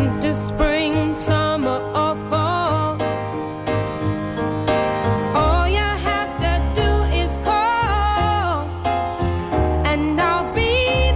winter, spring, summer, or fall. All you have to do is call, and I'll be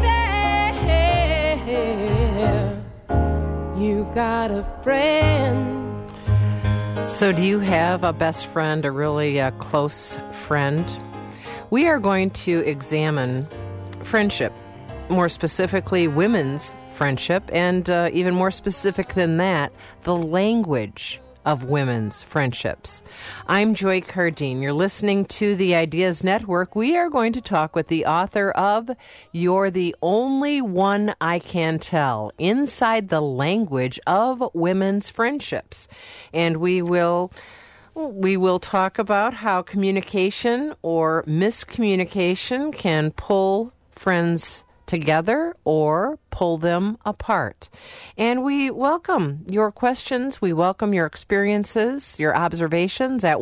there. You've got a friend. So do you have a best friend, a really close friend? We are going to examine friendship, more specifically women's friendship, and even more specific than that, the language of women's friendships. I'm Joy Cardine. You're listening to the Ideas Network. We are going to talk with the author of You're the Only One I Can Tell, Inside the Language of Women's Friendships. And we will talk about how communication or miscommunication can pull friends together or pull them apart. And we welcome your questions. We welcome your experiences, your observations at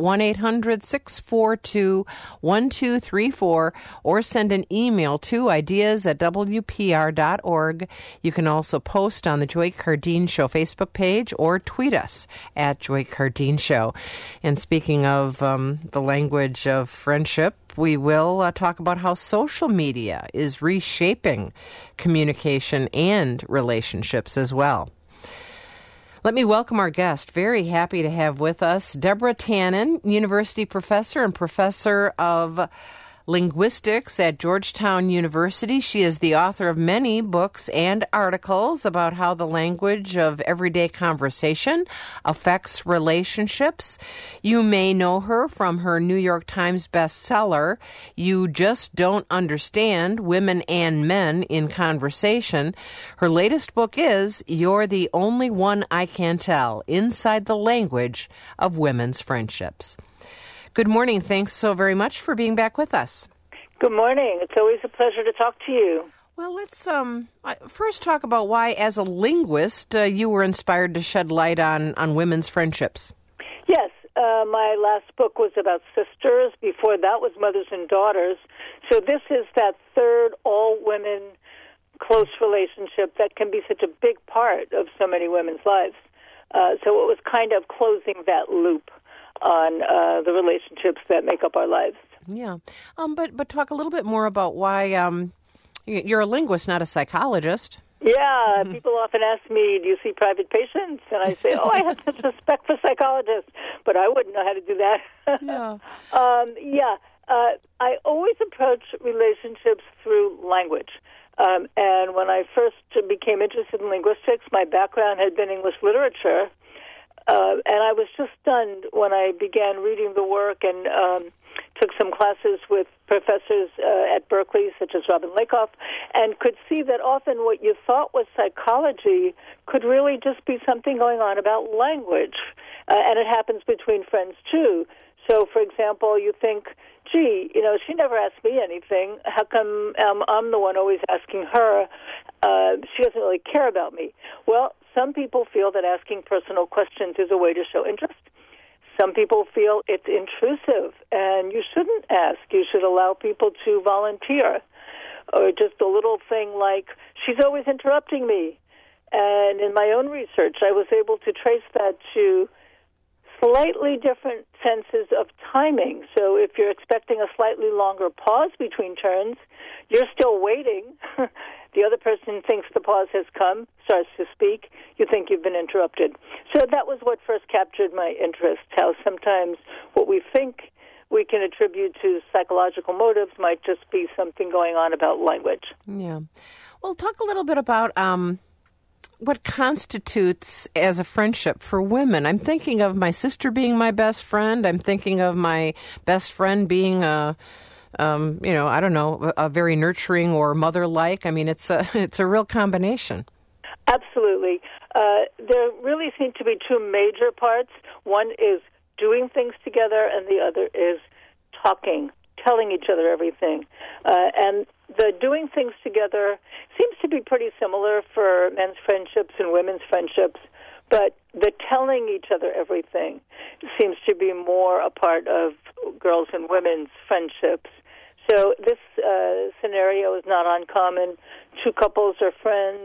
1-800-642-1234 or send an email to ideas@wpr.org. You can also post on the Joy Cardine Show Facebook page or tweet us at Joy Cardine Show. And speaking of the language of friendship, we will talk about how social media is reshaping communication and relationships as well. Let me welcome our guest. Very happy to have with us Deborah Tannen, university professor and professor of linguistics at Georgetown University. She is the author of many books and articles about how the language of everyday conversation affects relationships. You may know her from her New York Times bestseller, You Just Don't Understand Women and Men in Conversation. Her latest book is You're the Only One I Can Tell, Inside the Language of Women's Friendships. Good morning. Thanks so very much for being back with us. Good morning. It's always a pleasure to talk to you. Well, let's first talk about why, as a linguist, you were inspired to shed light on women's friendships. Yes. My last book was about sisters. Before that was mothers and daughters. So this is that third all-women close relationship that can be such a big part of so many women's lives. So it was kind of closing that loop on the relationships that make up our lives. Yeah. But talk a little bit more about why you're a linguist, not a psychologist. Yeah. People often ask me, do you see private patients? And I say, I have such respect for psychologists, but I wouldn't know how to do that. Yeah. I always approach relationships through language. And when I first became interested in linguistics, my background had been English literature. And I was just stunned when I began reading the work and took some classes with professors at Berkeley, such as Robin Lakoff, and could see that often what you thought was psychology could really just be something going on about language. And it happens between friends, too. So, for example, you think, gee, she never asked me anything. How come I'm the one always asking her? She doesn't really care about me. Well, some people feel that asking personal questions is a way to show interest. Some people feel it's intrusive, and you shouldn't ask. You should allow people to volunteer. Or just a little thing like, she's always interrupting me. And in my own research, I was able to trace that to slightly different senses of timing. So if you're expecting a slightly longer pause between turns, you're still waiting. The other person thinks the pause has come, starts to speak. You think you've been interrupted. So that was what first captured my interest, how sometimes what we think we can attribute to psychological motives might just be something going on about language. Yeah. Well, talk a little bit about what constitutes as a friendship for women. I'm thinking of my sister being my best friend. I'm thinking of my best friend being a very nurturing or mother-like. I mean, it's a real combination. Absolutely. There really seem to be two major parts. One is doing things together, and the other is talking, telling each other everything. And the doing things together seems to be pretty similar for men's friendships and women's friendships, but the telling each other everything seems to be more a part of girls' and women's friendships. So this scenario is not uncommon. Two couples are friends.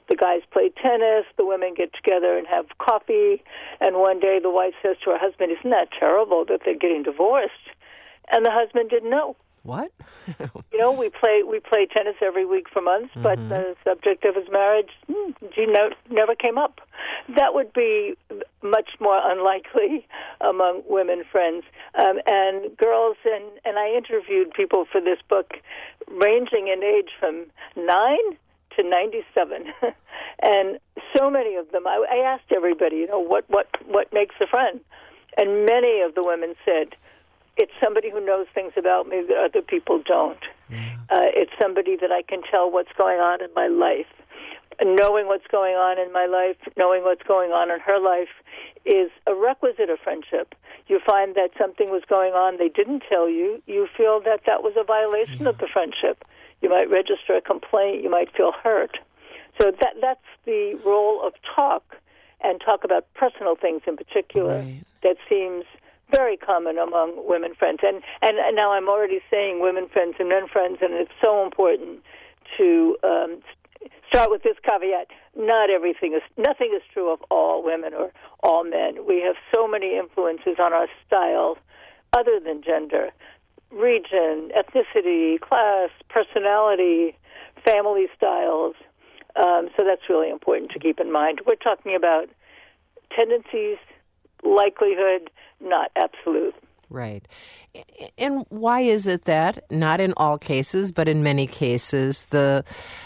The guys play tennis, the women get together and have coffee, and one day the wife says to her husband, "Isn't that terrible that they're getting divorced?" And the husband didn't know. What? We play tennis every week for months, but the subject of his marriage, never came up. That would be much more unlikely among women friends. And girls, and I interviewed people for this book ranging in age from 9 to 97. And so many of them, I asked everybody, what makes a friend? And many of the women said, it's somebody who knows things about me that other people don't. Yeah. It's somebody that I can tell what's going on in my life. Knowing what's going on in my life, knowing what's going on in her life is a requisite of friendship. You find that something was going on they didn't tell you. You feel that was a violation of the friendship. You might register a complaint. You might feel hurt. So that's the role of talk, and talk about personal things in particular. Right. That seems very common among women friends. And now I'm already saying women friends and men friends, and it's so important to start with this caveat. Nothing is true of all women or all men. We have so many influences on our style other than gender, region, ethnicity, class, personality, family styles. So that's really important to keep in mind. We're talking about tendencies, likelihood, not absolute. Right. And why is it that, not in all cases, but in many cases, the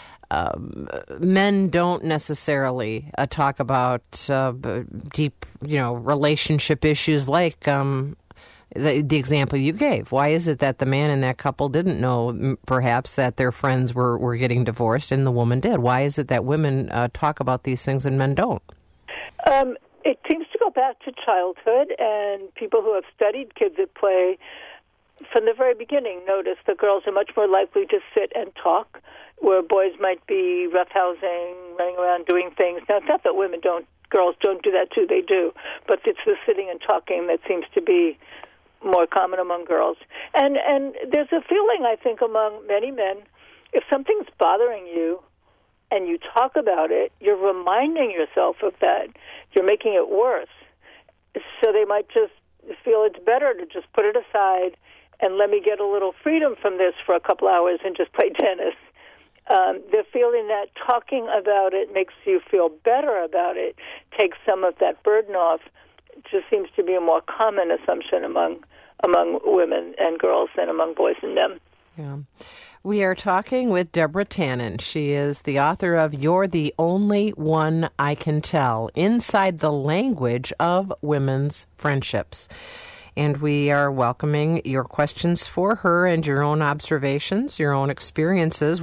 men don't necessarily talk about deep, relationship issues like the example you gave? Why is it that the man in that couple didn't know, perhaps, that their friends were getting divorced and the woman did? Why is it that women talk about these things and men don't? It seems to go back to childhood, and people who have studied kids at play from the very beginning notice that girls are much more likely to sit and talk, where boys might be roughhousing, running around doing things. Now, it's not that girls don't do that too, they do, but it's the sitting and talking that seems to be more common among girls. And there's a feeling, I think, among many men, if something's bothering you and you talk about it, you're reminding yourself of that. You're making it worse. So they might just feel it's better to just put it aside and let me get a little freedom from this for a couple hours and just play tennis. The feeling that talking about it makes you feel better about it, takes some of that burden off, just seems to be a more common assumption among women and girls than among boys and men. Yeah. We are talking with Deborah Tannen. She is the author of You're the Only One I Can Tell, Inside the Language of Women's Friendships. And we are welcoming your questions for her and your own observations, your own experiences,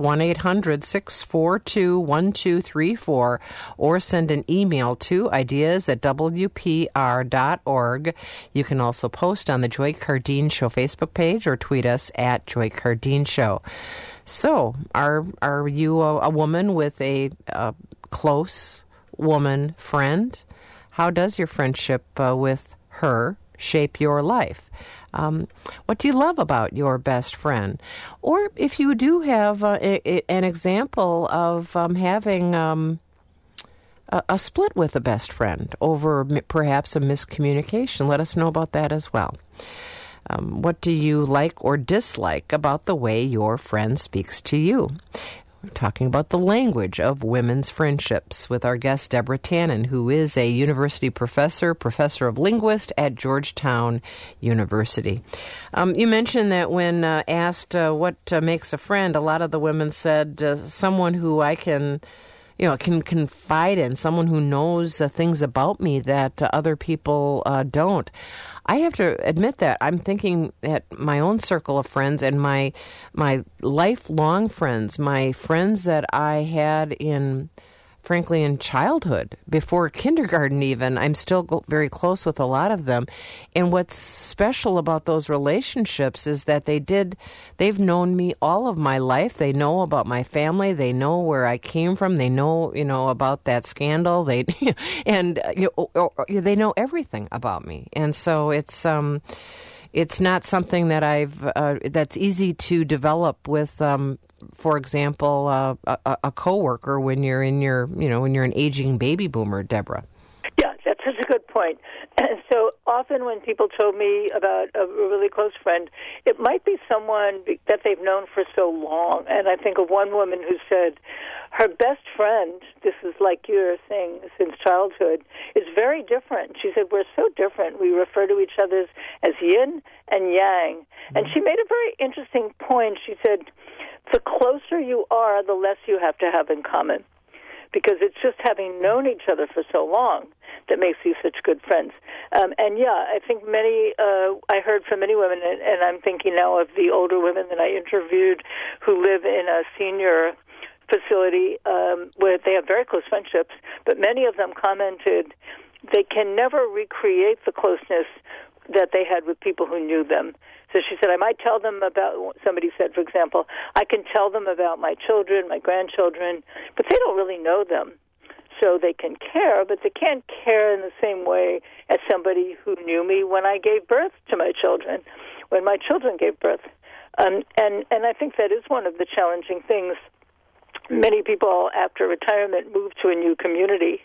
1-800-642-1234, or send an email to ideas@wpr.org. You can also post on the Joy Cardeen Show Facebook page or tweet us at Joy Cardeen Show. So, are you a woman with a close woman friend? How does your friendship with her shape your life? What do you love about your best friend? Or if you do have an example of having a split with a best friend over perhaps a miscommunication, let us know about that as well. What do you like or dislike about the way your friend speaks to you? We're talking about the language of women's friendships with our guest, Deborah Tannen, who is a university professor of linguist at Georgetown University. You mentioned that when asked what makes a friend, a lot of the women said someone who I can confide in, someone who knows things about me that other people don't. I have to admit that I'm thinking that my own circle of friends and my lifelong friends, my friends that I had in childhood, before kindergarten even, I'm still very close with a lot of them. And what's special about those relationships is that they've known me all of my life. They know about my family. They know where I came from. They know, about that scandal. They know everything about me. And so it's not something that that's easy to develop with for example, a coworker when you're in when you're an aging baby boomer, Deborah? Yeah, that's such a good point. So often when people told me about a really close friend, it might be someone that they've known for so long. And I think of one woman who said her best friend, this is like you're saying since childhood, is very different. She said, we're so different. We refer to each other as yin and yang. Mm-hmm. And she made a very interesting point. She said, the closer you are, the less you have to have in common. Because it's just having known each other for so long that makes you such good friends. And yeah, I think I heard from many women, and I'm thinking now of the older women that I interviewed who live in a senior facility where they have very close friendships, but many of them commented they can never recreate the closeness that they had with people who knew them. So she said, I might tell them about, somebody said, for example, I can tell them about my children, my grandchildren, but they don't really know them. So they can care, but they can't care in the same way as somebody who knew me when I gave birth to my children, when my children gave birth. And I think that is one of the challenging things. Many people after retirement move to a new community.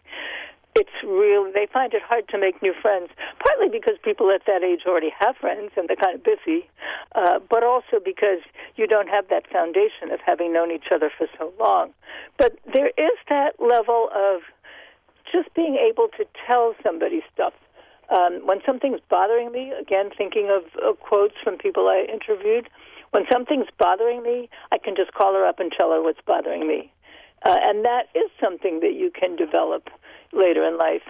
They find it hard to make new friends, partly because people at that age already have friends and they're kind of busy, but also because you don't have that foundation of having known each other for so long. But there is that level of just being able to tell somebody stuff. When something's bothering me, again, thinking of quotes from people I interviewed, when something's bothering me, I can just call her up and tell her what's bothering me. And that is something that you can develop later in life.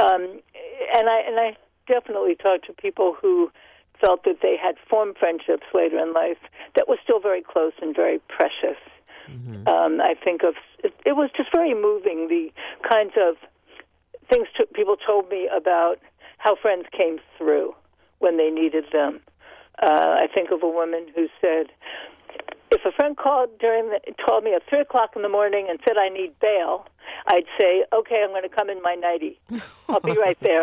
And I definitely talked to people who felt that they had formed friendships later in life that were still very close and very precious. Mm-hmm. I think it was just very moving, the kinds of things people told me about how friends came through when they needed them. I think of a woman who said, if a friend called me at 3 o'clock in the morning and said I need bail, I'd say, okay, I'm going to come in my nightie. I'll be right there.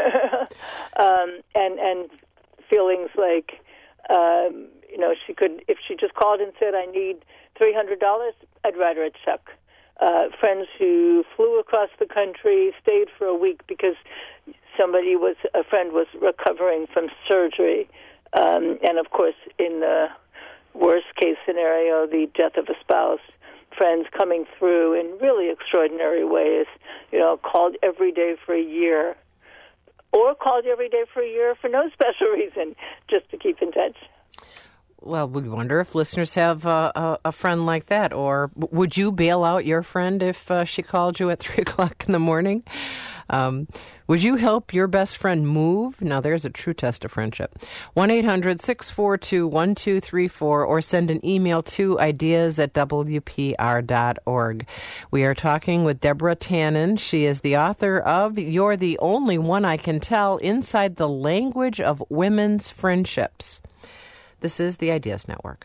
And feelings like, she could, if she just called and said I need $300, I'd write her a check. Friends who flew across the country, stayed for a week because a friend was recovering from surgery. And of course, in the worst case scenario, the death of a spouse, friends coming through in really extraordinary ways, called every day for a year, or called every day for a year for no special reason, just to keep in touch. Well, we wonder if listeners have a friend like that, or would you bail out your friend if she called you at 3 o'clock in the morning? Would you help your best friend move? Now, there's a true test of friendship. 1-800-642-1234 or send an email to ideas@wpr.org. We are talking with Deborah Tannen. She is the author of You're the Only One I Can Tell, Inside the Language of Women's Friendships. This is the Ideas Network.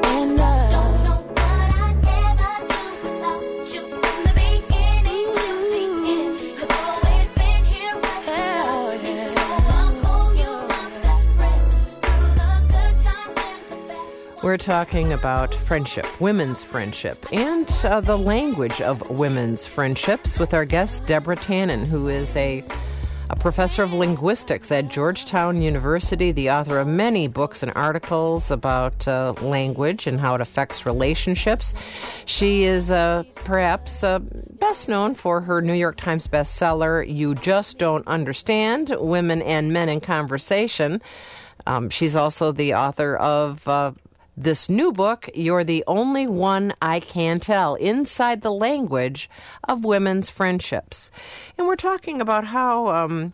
We're talking about friendship, women's friendship, and the language of women's friendships with our guest, Deborah Tannen, who is a professor of linguistics at Georgetown University, the author of many books and articles about language and how it affects relationships. She is perhaps best known for her New York Times bestseller, You Just Don't Understand, Women and Men in Conversation. She's also the author of this new book, You're the Only One I Can Tell, Inside the Language of Women's Friendships. And we're talking about how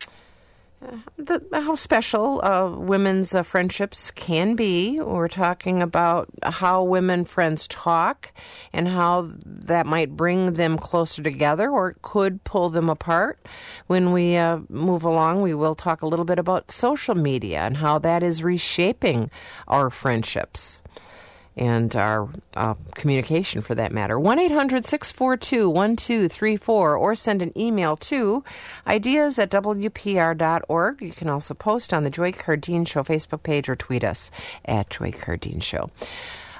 special women's friendships can be. We're talking about how women friends talk and how that might bring them closer together or could pull them apart. When we move along, we will talk a little bit about social media and how that is reshaping our friendships and our communication, for that matter. 1-800-642-1234 or send an email to ideas@wpr.org. You can also post on the Joy Cardeen Show Facebook page or tweet us at Joy Cardeen Show.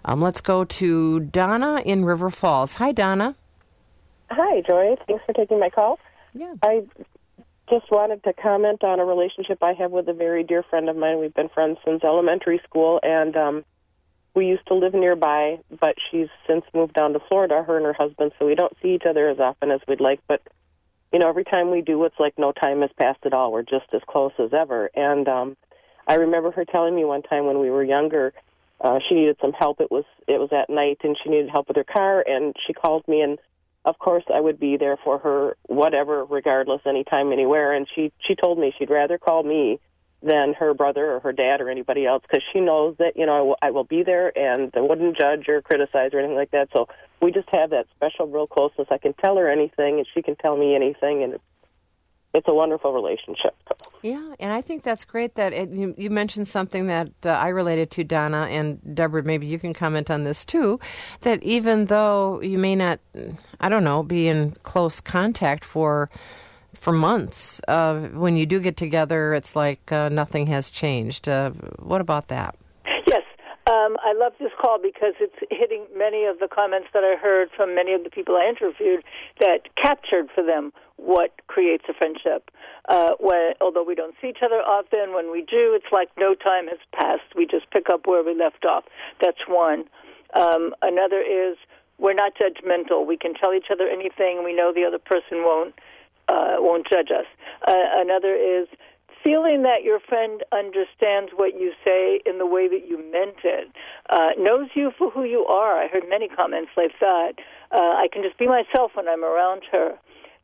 Let's go to Donna in River Falls. Hi, Donna. Hi, Joy. Thanks for taking my call. Yeah. I just wanted to comment on a relationship I have with a very dear friend of mine. We've been friends since elementary school, and we used to live nearby, but she's since moved down to Florida, her and her husband, so we don't see each other as often as we'd like. But, you know, every time we do, it's like no time has passed at all. We're just as close as ever. And I remember her telling me one time when we were younger, she needed some help. It was at night, and she needed help with her car, and she called me, and of course I would be there for her, whatever, regardless, anytime, anywhere. And she told me she'd rather call me than her brother or her dad or anybody else, because she knows that, you know, I will be there and I wouldn't judge or criticize or anything like that. So we just have that special, real closeness. I can tell her anything, and she can tell me anything, and it's a wonderful relationship. Yeah, and I think that's great that you mentioned something that I related to, Donna, and Deborah, maybe you can comment on this too, that even though you may not, I don't know, be in close contact for months, when you do get together, it's like nothing has changed. What about that? Yes. I love this call because it's hitting many of the comments that I heard from many of the people I interviewed that captured for them what creates a friendship. Although we don't see each other often, when we do, it's like no time has passed. We just pick up where we left off. That's one. Another is we're not judgmental. We can tell each other anything, and we know the other person won't judge us. Another is feeling that your friend understands what you say in the way that you meant it, knows you for who you are. I heard many comments like that. I can just be myself when I'm around her.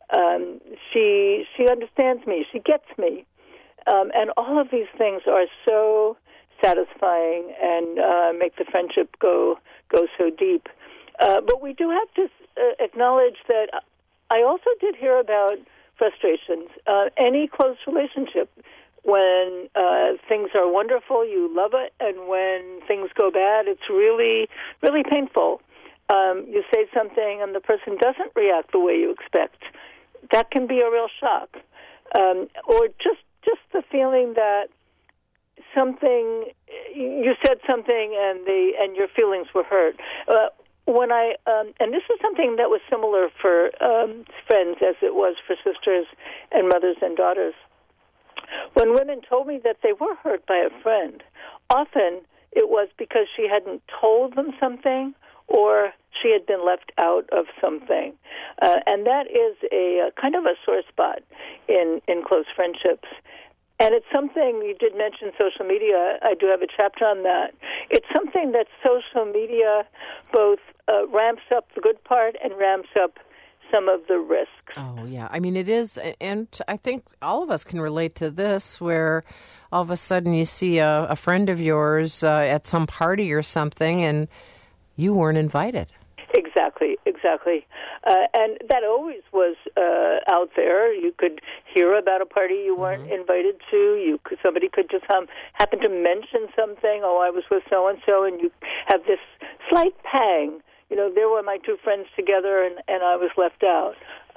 She understands me. She gets me. And all of these things are so satisfying and make the friendship go so deep. But we do have to acknowledge that I also did hear about frustrations. Any close relationship, when things are wonderful, you love it, and when things go bad, it's really, really painful. You say something and the person doesn't react the way you expect. That can be a real shock. Or just the feeling that you said something and your feelings were hurt. And this was something that was similar for friends as it was for sisters and mothers and daughters. When women told me that they were hurt by a friend, often it was because she hadn't told them something or she had been left out of something. And that is a kind of a sore spot in close friendships. And it's something, you did mention social media, I do have a chapter on that. It's something that social media both ramps up the good part and ramps up some of the risks. Oh, yeah. I mean, it is, and I think all of us can relate to this, where all of a sudden you see a friend of yours at some party or something, and you weren't invited. Exactly. And that always was out there. You could hear about a party you weren't invited to. Somebody could just happen to mention something. Oh, I was with so-and-so, and you have this slight pang. You know, there were my two friends together, and I was left out.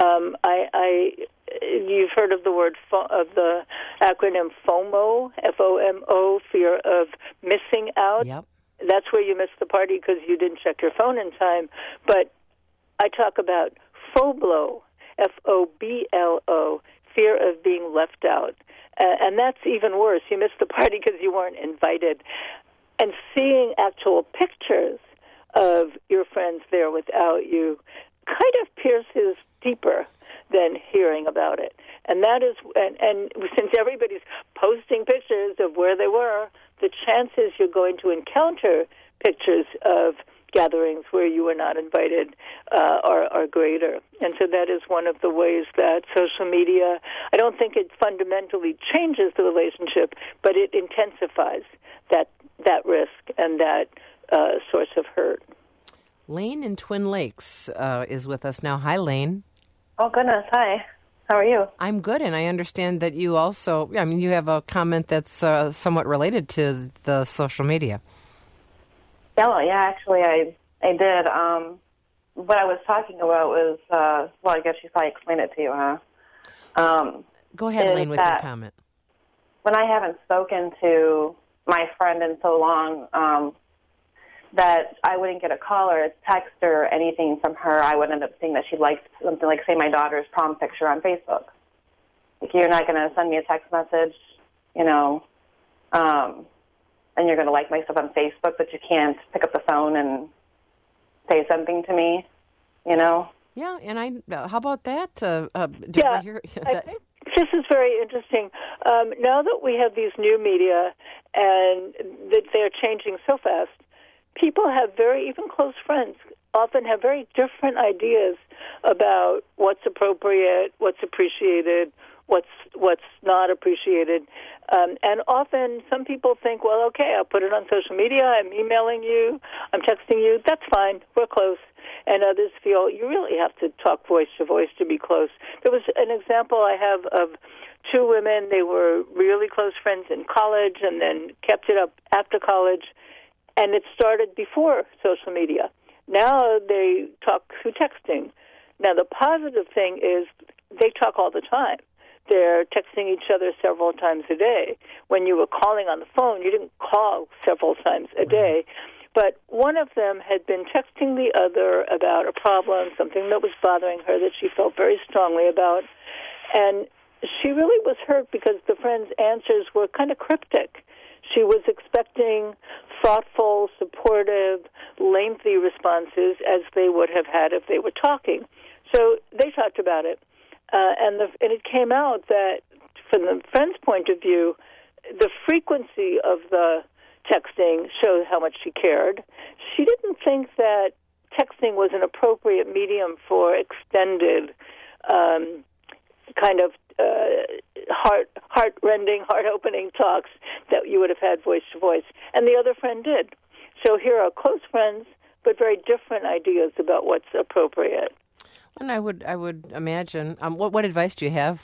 You've heard of the acronym FOMO, FOMO, fear of missing out. Yep. That's where you missed the party because you didn't check your phone in time. But I talk about FOBLO, FOBLO, fear of being left out. And that's even worse. You missed the party because you weren't invited. And seeing actual pictures of your friends there without you kind of pierces deeper than hearing about it. And that is, and since everybody's posting pictures of where they were, the chances you're going to encounter pictures of gatherings where you were not invited are greater. And so that is one of the ways that social media, I don't think it fundamentally changes the relationship, but it intensifies that risk and that source of hurt. Lane in Twin Lakes is with us now. Hi, Lane. Oh, goodness. Hi. How are you? I'm good, and I understand that you also, you have a comment that's somewhat related to the social media. Oh, yeah, actually, I did. What I was talking about was, I guess you probably explained it to you, huh? Go ahead, Lane, with your comment. When I haven't spoken to my friend in so long, that I wouldn't get a call or a text or anything from her. I would end up seeing that she liked something like, say, my daughter's prom picture on Facebook. Like, you're not going to send me a text message, and you're going to like my stuff on Facebook, but you can't pick up the phone and say something to me, Yeah, and how about that? Did Yeah, we hear I think this is very interesting. Now that we have these new media and that they're changing so fast, people have even close friends often have very different ideas about what's appropriate, what's appreciated, what's not appreciated. And often some people think, well, okay, I'll put it on social media, I'm emailing you, I'm texting you, that's fine, we're close. And others feel you really have to talk voice to voice to be close. There was an example I have of two women. They were really close friends in college and then kept it up after college. And it started before social media. Now they talk through texting. Now the positive thing is they talk all the time. They're texting each other several times a day. When you were calling on the phone, you didn't call several times a day. But one of them had been texting the other about a problem, something that was bothering her that she felt very strongly about. And she really was hurt because the friend's answers were kind of cryptic. She was expecting thoughtful, supportive, lengthy responses as they would have had if they were talking. So they talked about it. And it came out that from the friend's point of view, the frequency of the texting showed how much she cared. She didn't think that texting was an appropriate medium for extended kind of heart-rending, heart-opening talks that you would have had voice-to-voice. And the other friend did. So here are close friends, but very different ideas about what's appropriate. And I would imagine, what advice do you have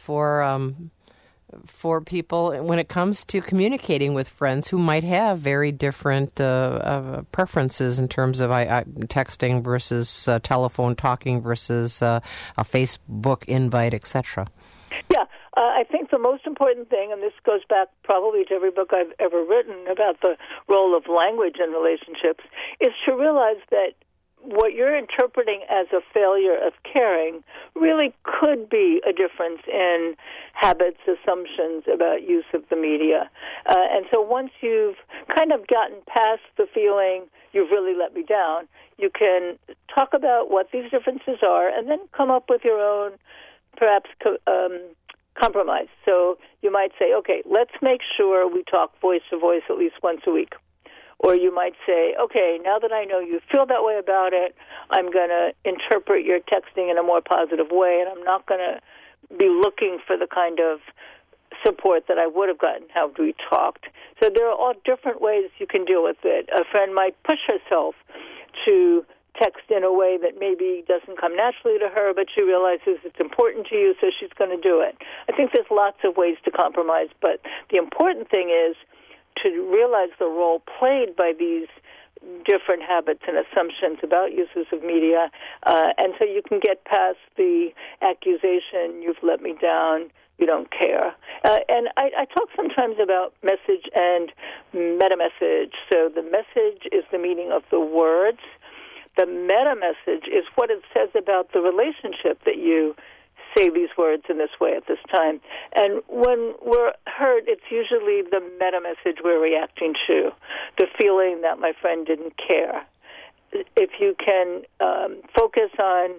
for people when it comes to communicating with friends who might have very different preferences in terms of texting versus telephone talking versus a Facebook invite, etc.? Yeah, I think the most important thing, and this goes back probably to every book I've ever written about the role of language in relationships, is to realize that what you're interpreting as a failure of caring really could be a difference in habits, assumptions about use of the media. And so once you've kind of gotten past the feeling you've really let me down, you can talk about what these differences are and then come up with your own, perhaps, compromise. So you might say, okay, let's make sure we talk voice to voice at least once a week. Or you might say, okay, now that I know you feel that way about it, I'm going to interpret your texting in a more positive way, and I'm not going to be looking for the kind of support that I would have gotten had we talked. So there are all different ways you can deal with it. A friend might push herself to text in a way that maybe doesn't come naturally to her, but she realizes it's important to you, so she's going to do it. I think there's lots of ways to compromise, but the important thing is to realize the role played by these different habits and assumptions about uses of media, and so you can get past the accusation, you've let me down, you don't care. And I talk sometimes about message and meta-message. So the message is the meaning of the words. The meta-message is what it says about the relationship that you say these words in this way at this time. And when we're hurt, it's usually the meta-message we're reacting to, the feeling that my friend didn't care. If you can focus on,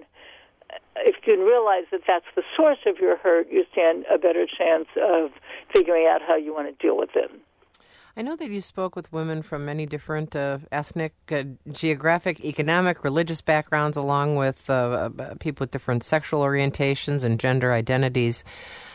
if you can realize that that's the source of your hurt, you stand a better chance of figuring out how you want to deal with it. I know that you spoke with women from many different ethnic, geographic, economic, religious backgrounds, along with people with different sexual orientations and gender identities.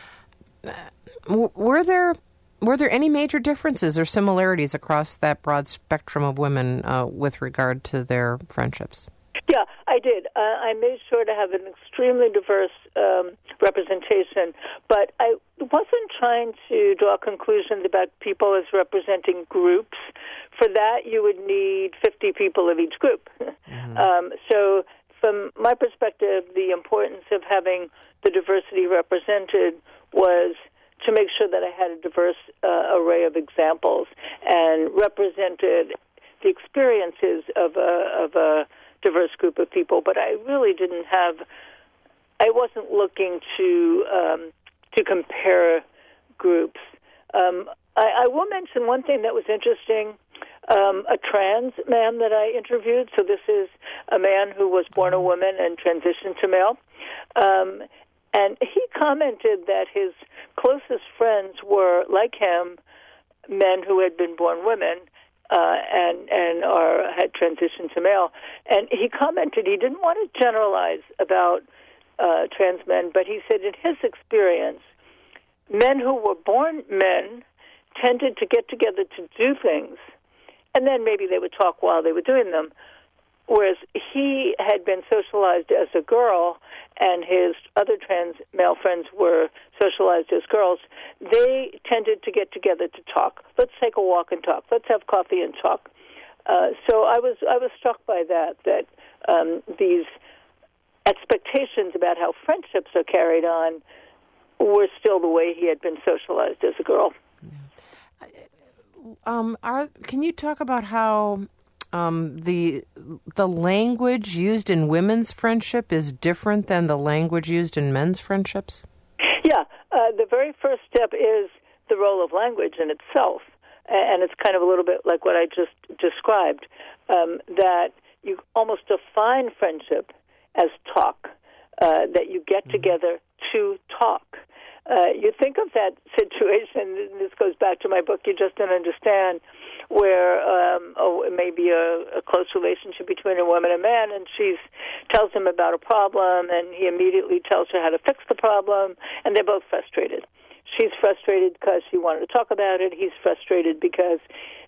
Were there any major differences or similarities across that broad spectrum of women with regard to their friendships? Yeah, I did. I made sure to have an extremely diverse representation, but I wasn't trying to draw conclusions about people as representing groups. For that, you would need 50 people of each group. Mm-hmm. So from my perspective, the importance of having the diversity represented was to make sure that I had a diverse array of examples and represented the experiences of a diverse group of people, but I really didn't have. I wasn't looking to compare groups. I will mention one thing that was interesting. A trans man that I interviewed. So this is a man who was born a woman and transitioned to male. And he commented that his closest friends were, like him, men who had been born women and had transitioned to male. And he commented he didn't want to generalize about trans men, but he said in his experience, men who were born men tended to get together to do things, and then maybe they would talk while they were doing them. Whereas he had been socialized as a girl and his other trans male friends were socialized as girls, they tended to get together to talk. Let's take a walk and talk. Let's have coffee and talk. So I was struck by that these expectations about how friendships are carried on were still the way he had been socialized as a girl. Can you talk about how the language used in women's friendship is different than the language used in men's friendships? Yeah. The very first step is the role of language in itself. And it's kind of a little bit like what I just described, that you almost define friendship as talk, that you get together to talk. You think of that situation, and this goes back to my book, You Just Don't Understand, where it may be a close relationship between a woman and a man, and she tells him about a problem, and he immediately tells her how to fix the problem, and they're both frustrated. She's frustrated because she wanted to talk about it. He's frustrated because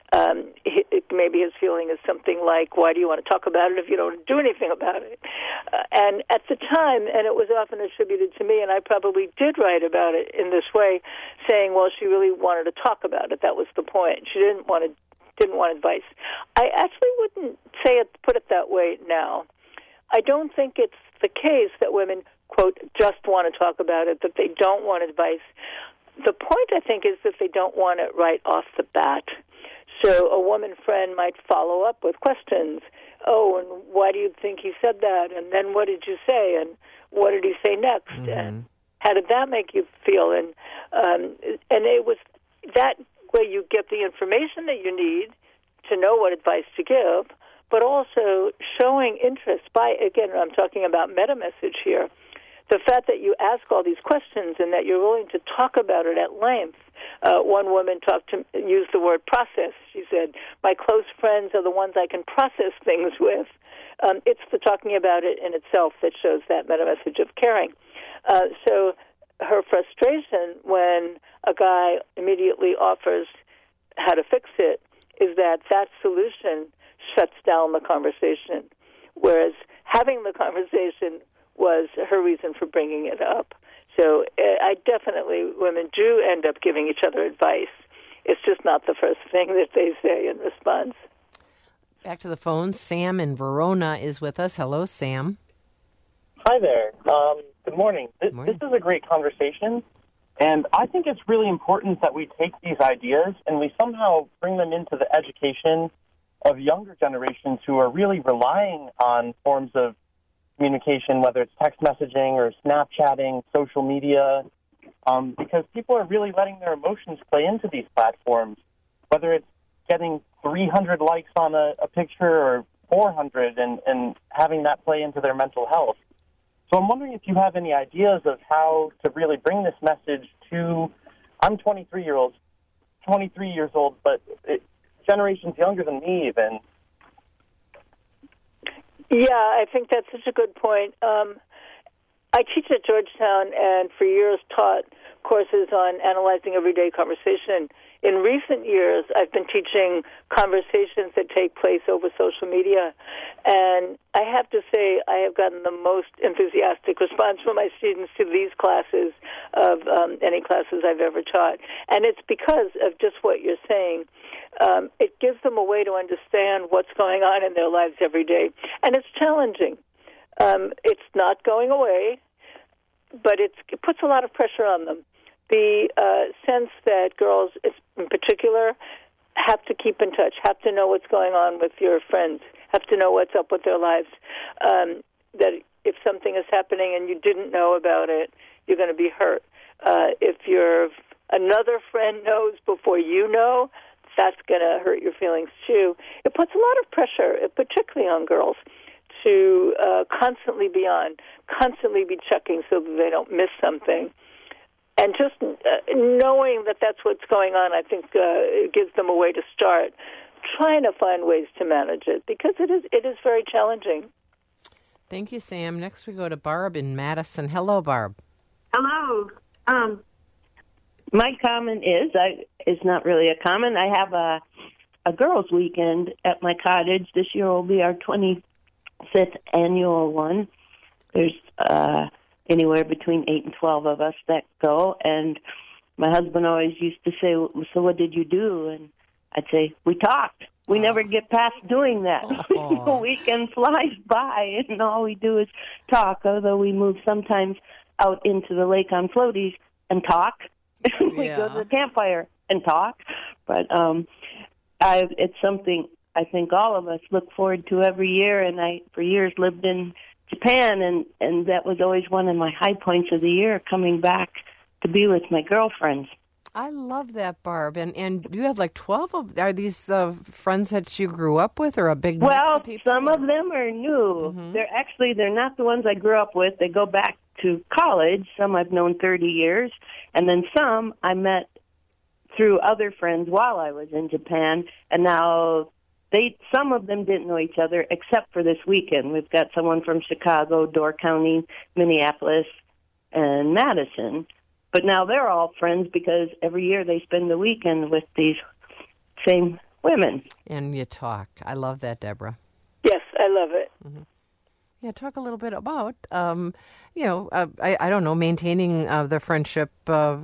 maybe his feeling is something like, why do you want to talk about it if you don't do anything about it? And at the time, and it was often attributed to me, and I probably did write about it in this way, saying, well, she really wanted to talk about it. That was the point. She didn't want advice. I actually wouldn't put it that way now. I don't think it's the case that women, quote, just want to talk about it, that they don't want advice. The point, I think, is that they don't want it right off the bat. So a woman friend might follow up with questions. Oh, and why do you think he said that? And then what did you say? And what did he say next? Mm-hmm. And how did that make you feel? And it was that way you get the information that you need to know what advice to give, but also showing interest by, again, I'm talking about meta message here, the fact that you ask all these questions and that you're willing to talk about it at length. One woman used the word process. She said, my close friends are the ones I can process things with. It's the talking about it in itself that shows that meta message of caring. So her frustration when a guy immediately offers how to fix it is that solution shuts down the conversation, whereas having the conversation was her reason for bringing it up. So women do end up giving each other advice. It's just not the first thing that they say in response. Back to the phone. Sam in Verona is with us. Hello, Sam. Hi there. Good morning. This is a great conversation, and I think it's really important that we take these ideas and we somehow bring them into the education of younger generations who are really relying on forms of communication, whether it's text messaging or Snapchatting, social media, because people are really letting their emotions play into these platforms, whether it's getting 300 likes on a picture or 400 and having that play into their mental health. So I'm wondering if you have any ideas of how to really bring this message to, I'm 23 years old, but generations younger than me even. Yeah, I think that's such a good point. I teach at Georgetown and for years taught courses on analyzing everyday conversation. In recent years, I've been teaching conversations that take place over social media, and I have to say I have gotten the most enthusiastic response from my students to these classes of any classes I've ever taught. And it's because of just what you're saying. It gives them a way to understand what's going on in their lives every day. And it's challenging. It's not going away, but it puts a lot of pressure on them. The sense that girls, in particular, have to keep in touch, have to know what's going on with your friends, have to know what's up with their lives. That if something is happening and you didn't know about it, you're going to be hurt. If another friend knows before you know, that's going to hurt your feelings too. It puts a lot of pressure, particularly on girls, to constantly be checking so that they don't miss something. And just knowing that that's what's going on, I think it gives them a way to start trying to find ways to manage it, because it is very challenging. Thank you, Sam. Next we go to Barb in Madison. Hello, Barb. Hello. My comment is not really a comment. I have a girls' weekend at my cottage. This year will be our 25th annual one. There's anywhere between 8 and 12 of us that go, and my husband always used to say, "So what did you do?" And I'd say, "We talked." We never get past doing that. The weekend flies by, and all we do is talk, although we move sometimes out into the lake on floaties and talk. We go to the campfire and talk. But it's something I think all of us look forward to every year, and I, for years, lived in Japan, and that was always one of my high points of the year, coming back to be with my girlfriends. I love that, Barb. And you have like 12 of, are these friends that you grew up with, or a big mix of people? Some of them are new. Mm-hmm. They're not the ones I grew up with. They go back to college. Some I've known 30 years. And then some I met through other friends while I was in Japan. And now some of them didn't know each other except for this weekend. We've got someone from Chicago, Door County, Minneapolis, and Madison. But now they're all friends because every year they spend the weekend with these same women. And you talk. I love that, Deborah. Yes, I love it. Mm-hmm. Yeah, talk a little bit about, I don't know, maintaining the friendship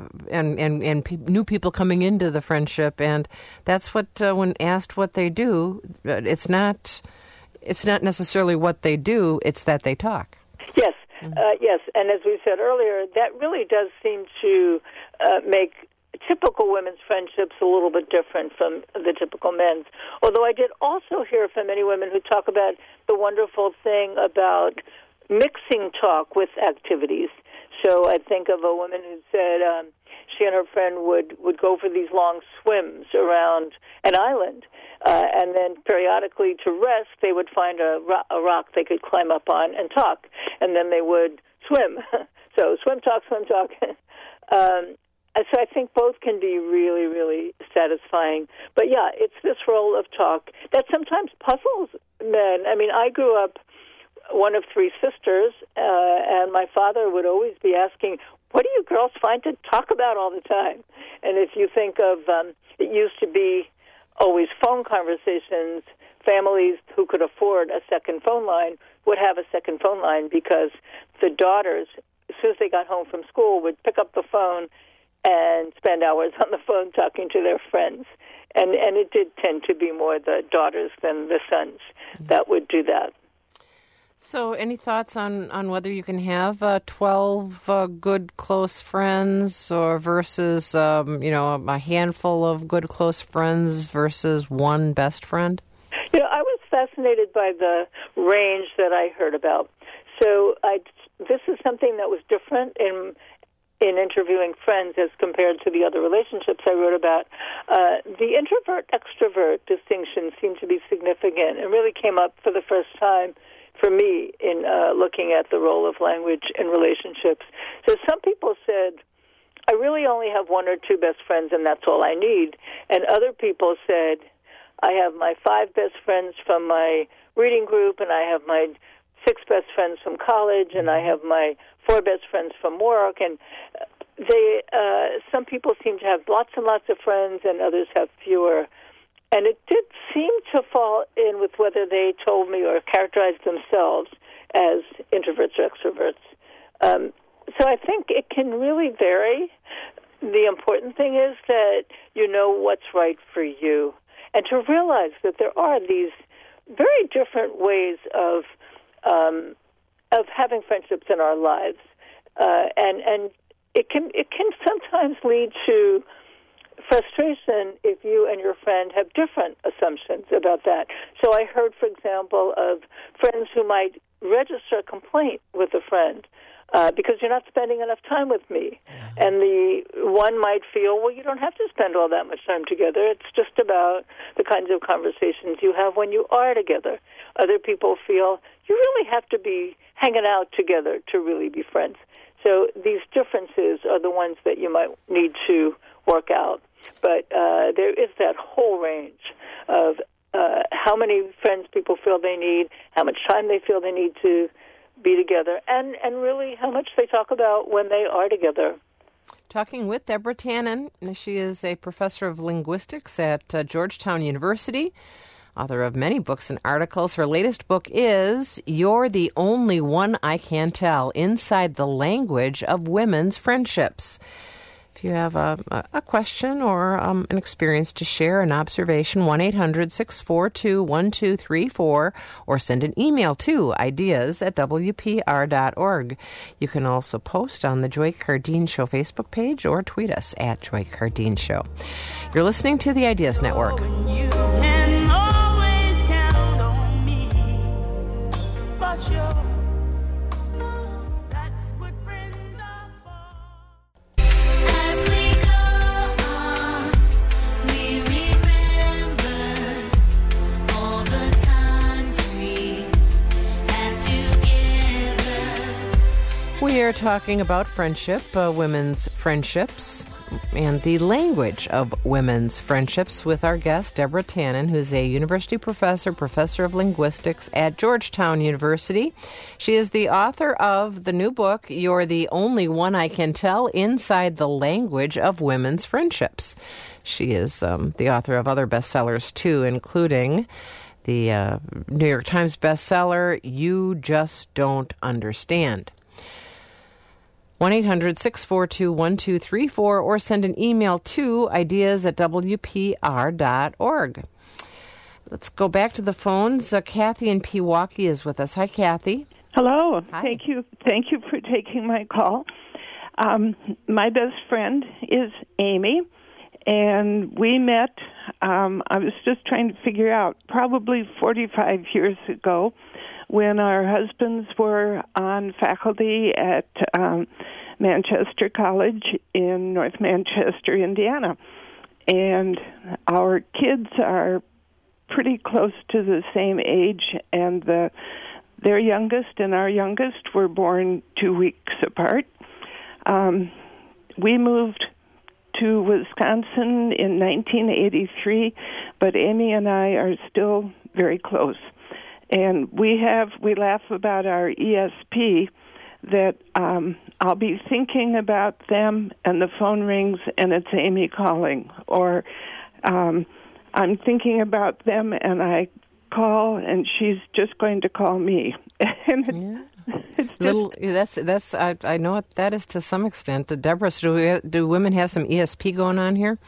and new people coming into the friendship. And that's what, when asked what they do, it's not necessarily what they do, it's that they talk. Yes. Yes, and as we said earlier, that really does seem to make typical women's friendships a little bit different from the typical men's. Although I did also hear from many women who talk about the wonderful thing about mixing talk with activities. So I think of a woman who said she and her friend would go for these long swims around an island, and then periodically to rest, they would find a rock they could climb up on and talk, and then they would swim. So swim, talk. So I think both can be really, really satisfying. But yeah, it's this role of talk that sometimes puzzles men. I mean, I grew up one of 3 sisters, and my father would always be asking, what do you girls find to talk about all the time? And if you think of, it used to be always phone conversations, families who could afford a second phone line would have a second phone line because the daughters, as soon as they got home from school, would pick up the phone and spend hours on the phone talking to their friends. And it did tend to be more the daughters than the sons that would do that. So any thoughts on whether you can have 12 good, close friends or versus, a handful of good, close friends versus one best friend? I was fascinated by the range that I heard about. So this is something that was different in interviewing friends as compared to the other relationships I wrote about. The introvert-extrovert distinction seemed to be significant and really came up for the first time for me in looking at the role of language in relationships. So some people said, I really only have 1 or 2 best friends and that's all I need. And other people said, I have my 5 best friends from my reading group, and I have my 6 best friends from college, and I have my 4 best friends from work. And some people seem to have lots and lots of friends, and others have fewer. And it did seem to fall in with whether they told me or characterized themselves as introverts or extroverts. So I think it can really vary. The important thing is that you know what's right for you, and to realize that there are these very different ways of having friendships in our lives, and it can sometimes lead to frustration if you and your friend have different assumptions about that. So I heard, for example, of friends who might register a complaint with a friend because you're not spending enough time with me. And the one might feel, well, you don't have to spend all that much time together. It's just about the kinds of conversations you have when you are together. Other people feel you really have to be hanging out together to really be friends. So these differences are the ones that you might need to work out. But there is that whole range of how many friends people feel they need, how much time they feel they need to be together, and really how much they talk about when they are together. Talking with Deborah Tannen. She is a professor of linguistics at Georgetown University, author of many books and articles. Her latest book is You're the Only One I Can Tell, Inside the Language of Women's Friendships. If you have a question or an experience to share, an observation, 1-800-642-1234, or send an email to ideas@wpr.org. You can also post on the Joy Cardeen Show Facebook page or tweet us at Joy Cardeen Show. You're listening to the Ideas Network. You can always count on me, for sure. We are talking about friendship, women's friendships, and the language of women's friendships with our guest, Deborah Tannen, who's a university professor of linguistics at Georgetown University. She is the author of the new book, You're the Only One I Can Tell, Inside the Language of Women's Friendships. She is the author of other bestsellers, too, including the New York Times bestseller, You Just Don't Understand. 1-800-642-1234, or send an email to ideas@wpr.org. Let's go back to the phones. Kathy in Pewaukee is with us. Hi, Kathy. Hello. Hi. Thank you for taking my call. My best friend is Amy, and we met, I was just trying to figure out, probably 45 years ago, when our husbands were on faculty at Manchester College in North Manchester, Indiana. And our kids are pretty close to the same age, and their youngest and our youngest were born 2 weeks apart. We moved to Wisconsin in 1983, but Amy and I are still very close. And we laugh about our ESP, that I'll be thinking about them and the phone rings and it's Amy calling. Or I'm thinking about them and I call and she's just going to call me. And that's I know what that is to some extent. Deborah, do women have some ESP going on here?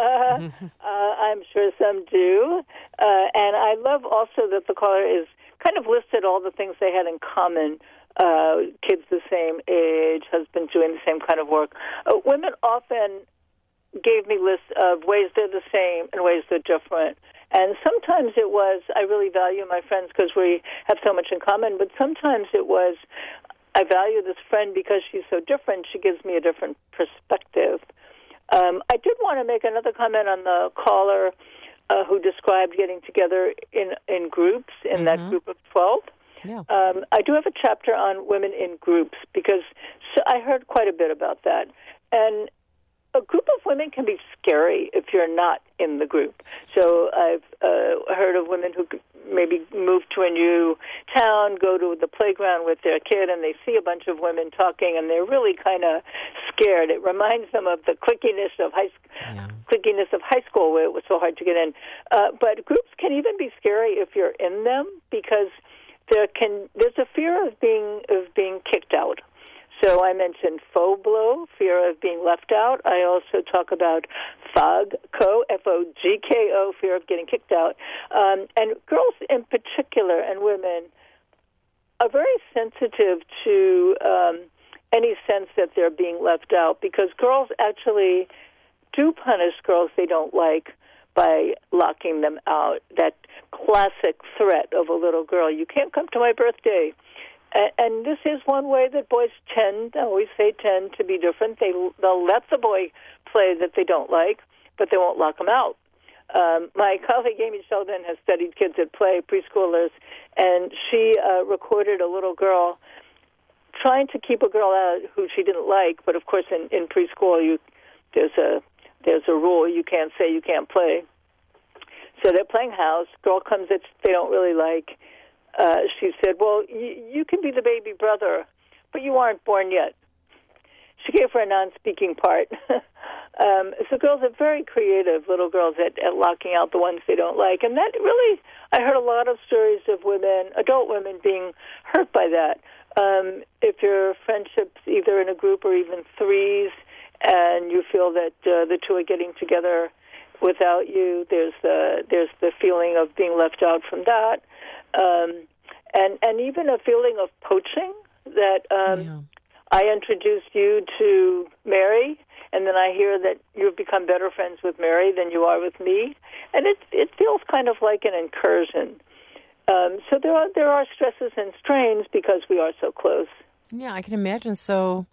I'm sure some do. And I love also that the caller is kind of listed all the things they had in common. Kids the same age, husbands doing the same kind of work. Women often gave me lists of ways they're the same and ways they're different. And sometimes it was, I really value my friends because we have so much in common, but sometimes it was, I value this friend because she's so different, she gives me a different perspective. I did want to make another comment on the caller who described getting together in groups, in that group of 12. Yeah. I do have a chapter on women in groups because I heard quite a bit about that. And a group of women can be scary if you're not in the group. So I've heard of women who maybe move to a new town, go to the playground with their kid, and they see a bunch of women talking, and they're really kind of scared. It reminds them of the cliquiness of high school, where it was so hard to get in. But groups can even be scary if you're in them because there's a fear of being kicked out. So I mentioned phoblo, fear of being left out. I also talk about FOGKO, F-O-G-K-O, fear of getting kicked out. And girls in particular and women are very sensitive to any sense that they're being left out because girls actually do punish girls they don't like by locking them out. That classic threat of a little girl, you can't come to my birthday. And this is one way that boys tend, I always say tend to be different. They'll let the boy play that they don't like, but they won't lock him out. My colleague Amy Sheldon has studied kids at play, preschoolers, and she recorded a little girl trying to keep a girl out who she didn't like. But of course, in preschool, there's a rule: you can't say you can't play. So they're playing house. Girl comes that they don't really like. She said, "Well, you can be the baby brother, but you aren't born yet." She gave her a non-speaking part. So girls are very creative, little girls, at locking out the ones they don't like. And that really, I heard a lot of stories of women, adult women, being hurt by that. If your friendship's either in a group or even threes, and you feel that the two are getting together without you, there's the feeling of being left out from that. And even a feeling of poaching, that I introduced you to Mary, and then I hear that you've become better friends with Mary than you are with me, and it feels kind of like an incursion. So there are stresses and strains because we are so close. Yeah, I can imagine. So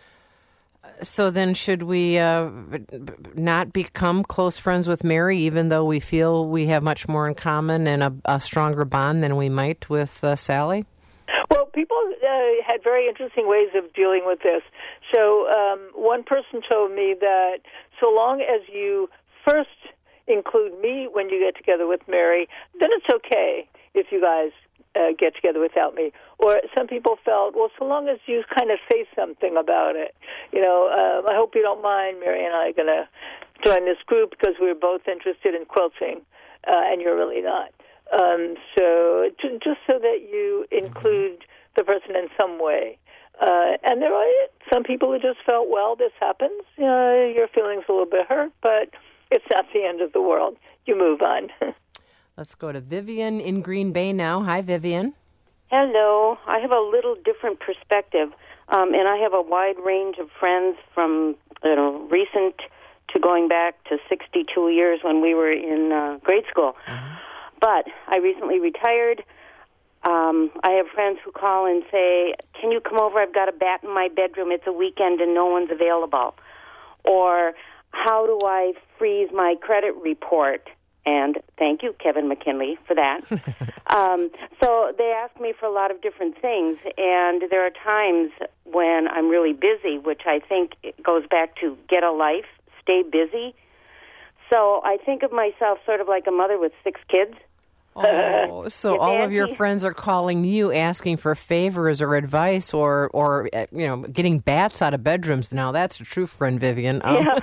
then should we not become close friends with Mary, even though we feel we have much more in common and a stronger bond than we might with Sally? Well, people had very interesting ways of dealing with this. So one person told me that so long as you first include me when you get together with Mary, then it's okay if you guys get together without me. Or some people felt, well, so long as you kind of say something about it. I hope you don't mind, Mary and I are going to join this group because we're both interested in quilting, and you're really not. So just so that you include the person in some way. And there are some people who just felt, well, this happens. Your feelings a little bit hurt, but it's not the end of the world. You move on. Let's go to Vivian in Green Bay now. Hi, Vivian. Hello. I have a little different perspective, and I have a wide range of friends from recent to going back to 62 years when we were in grade school. But I recently retired. I have friends who call and say, can you come over? I've got a bat in my bedroom. It's a weekend and no one's available. Or how do I freeze my credit report? And thank you, Kevin McKinley, for that. So they ask me for a lot of different things. And there are times when I'm really busy, which I think goes back to get a life, stay busy. So I think of myself sort of like a mother with 6 kids. Oh, so all of your friends are calling you, asking for favors or advice, or getting bats out of bedrooms. Now that's a true friend, Vivian.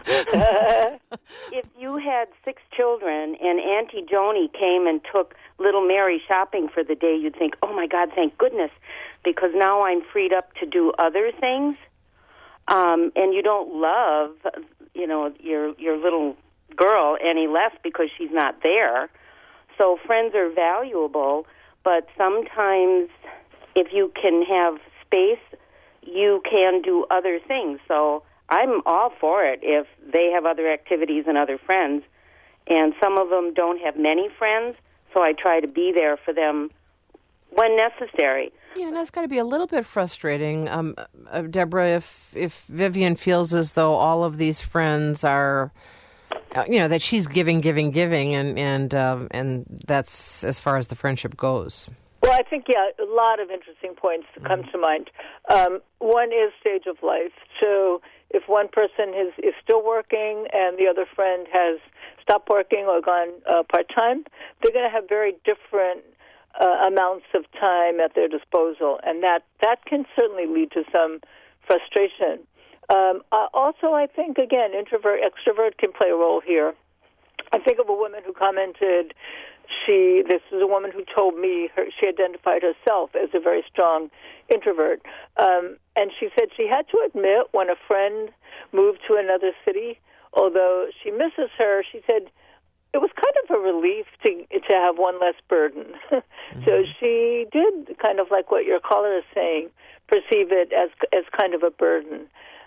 If you had 6 children and Auntie Joni came and took little Mary shopping for the day, you'd think, "Oh my God, thank goodness," because now I'm freed up to do other things. And you don't love, your little girl any less because she's not there. So friends are valuable, but sometimes if you can have space, you can do other things. So I'm all for it if they have other activities and other friends. And some of them don't have many friends, so I try to be there for them when necessary. Yeah, and that's got to be a little bit frustrating, Deborah, if Vivian feels as though all of these friends are... that she's giving, and that's as far as the friendship goes. Well, I think, a lot of interesting points come to mind. One is stage of life. So if one person is still working and the other friend has stopped working or gone part-time, they're going to have very different amounts of time at their disposal, and that can certainly lead to some frustration. Also, I think, again, introvert, extrovert can play a role here. I think of a woman who commented, this is a woman who told me she identified herself as a very strong introvert. And she said she had to admit when a friend moved to another city, although she misses her, she said it was kind of a relief to have one less burden. So she did, kind of like what your caller is saying, perceive it as kind of a burden.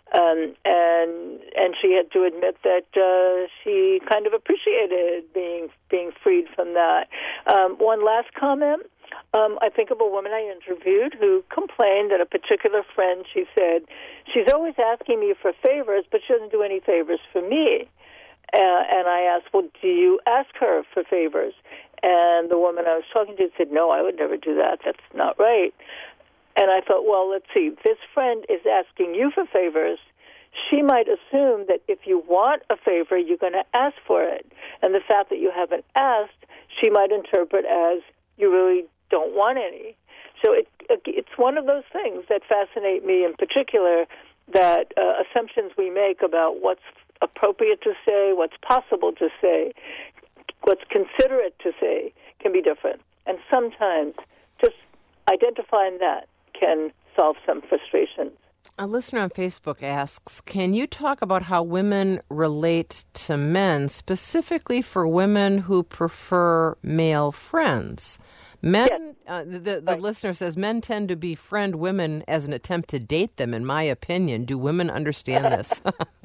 And she had to admit that she kind of appreciated being freed from that. One last comment. I think of a woman I interviewed who complained that a particular friend, she said, she's always asking me for favors, but she doesn't do any favors for me. And I asked, well, do you ask her for favors? And the woman I was talking to said, no, I would never do that. That's not right. And I thought, well, let's see. This friend is asking you for favors. She might assume that if you want a favor, you're going to ask for it. And the fact that you haven't asked, she might interpret as you really don't want any. So it's one of those things that fascinate me in particular, that assumptions we make about what's appropriate to say, what's possible to say, what's considerate to say can be different. And sometimes just identifying that can solve some frustrations. A listener on Facebook asks, can you talk about how women relate to men, specifically for women who prefer male friends? Men, yes. The listener says, men tend to befriend women as an attempt to date them, in my opinion. Do women understand this?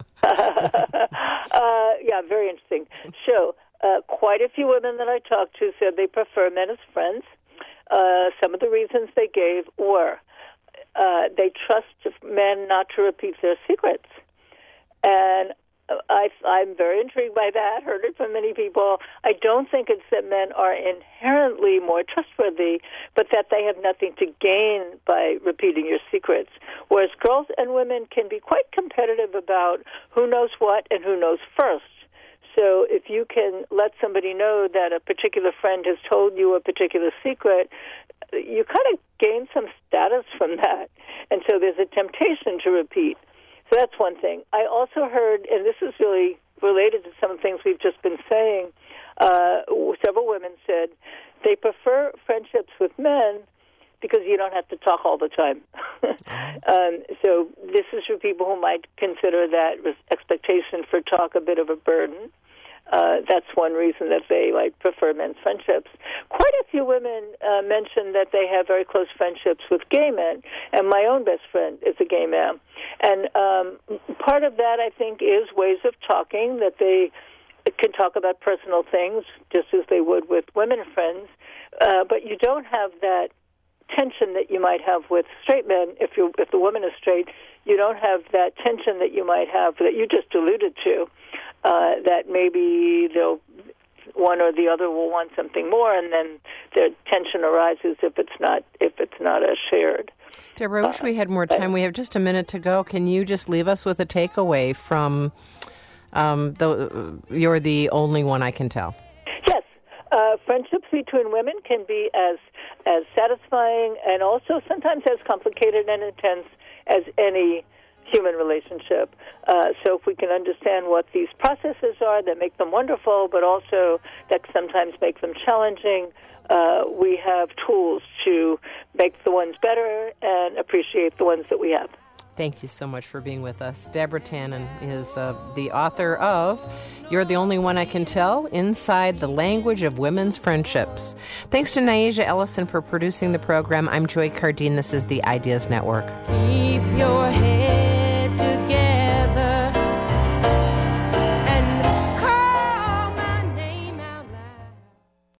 Yeah, very interesting. So, quite a few women that I talked to said they prefer men as friends. Some of the reasons they gave were they trust men not to repeat their secrets. And I'm very intrigued by that, heard it from many people. I don't think it's that men are inherently more trustworthy, but that they have nothing to gain by repeating your secrets. Whereas girls and women can be quite competitive about who knows what and who knows first. So if you can let somebody know that a particular friend has told you a particular secret, you kind of gain some status from that. And so there's a temptation to repeat. So that's one thing. I also heard, and this is really related to some of the things we've just been saying, several women said they prefer friendships with men because you don't have to talk all the time. So this is for people who might consider that expectation for talk a bit of a burden. That's one reason that they prefer men's friendships. Quite a few women mentioned that they have very close friendships with gay men, and my own best friend is a gay man. And part of that, I think, is ways of talking, that they can talk about personal things just as they would with women friends, but you don't have that tension that you might have with straight men. If the woman is straight, you don't have that tension that you might have that you just alluded to. That maybe one or the other will want something more, and then the tension arises if it's not a shared. Deborah, I wish we had more time. We have just a minute to go. Can you just leave us with a takeaway from You're the Only One I Can Tell? Yes. Friendships between women can be as satisfying and also sometimes as complicated and intense as any human relationship. So if we can understand what these processes are that make them wonderful, but also that sometimes make them challenging, we have tools to make the ones better and appreciate the ones that we have. Thank you so much for being with us. Deborah Tannen is the author of You're the Only One I Can Tell, Inside the Language of Women's Friendships. Thanks to Naisha Ellison for producing the program. I'm Joy Cardine. This is the Ideas Network. Keep your head